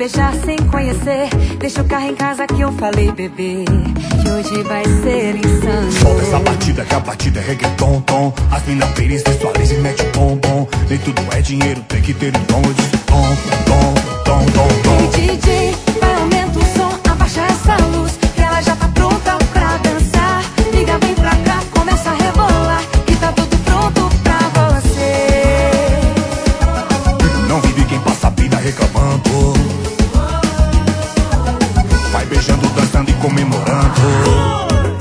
beijar sem conhecer. Deixa o carro em casa que eu falei, bebê, que hoje vai ser insano. Solta essa batida, que a batida é reggaeton, tom. As mina pires, sensuais e mete bombom. Nem tudo é dinheiro, tem que ter um tom. Eu disse tom, tom, tom, tom, tom. Ei, DJ, vai, aumenta o som, abaixa essa luz, que ela já tá pronta pra dançar. Liga, vem pra cá, começa a rebolar, que tá tudo pronto pra você. Não vive quem passa a vida reclamando. Vai beijando, dançando e comemorando.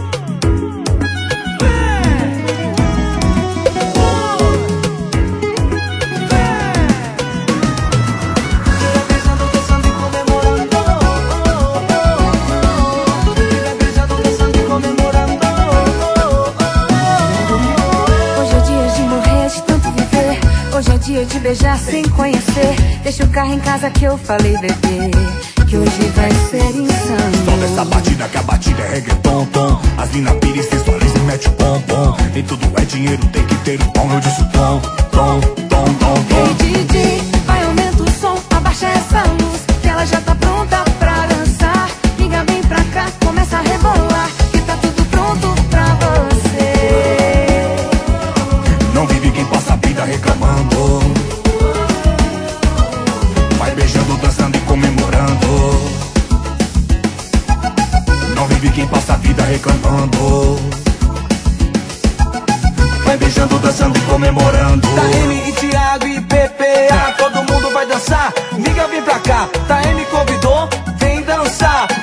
Dia de beijar sem conhecer. Deixa o carro em casa que eu falei, bebê, que hoje vai ser insano. Solta essa batida, que a batida é reggaeton, tom. As mina pires, sensuais e mete pompom. Nem tudo é dinheiro, tem que ter um tom. Eu disse tom, tom, tom, tom, tom. Ei, DJ, vai, aumenta o som, abaixa essa luz, que ela já tá pronta pra dançar. Liga, vem pra cá, começa a rebolar, que tá tudo pronto pra você. Não vive quem passa a vida reclamando. Vai beijando, dançando e comemorando. Não vive quem passa a vida reclamando. Vai beijando, dançando e comemorando. Taeme e Thiago e PPA, todo mundo vai dançar. Miga, vem pra cá, Taeme convidou, vem dançar.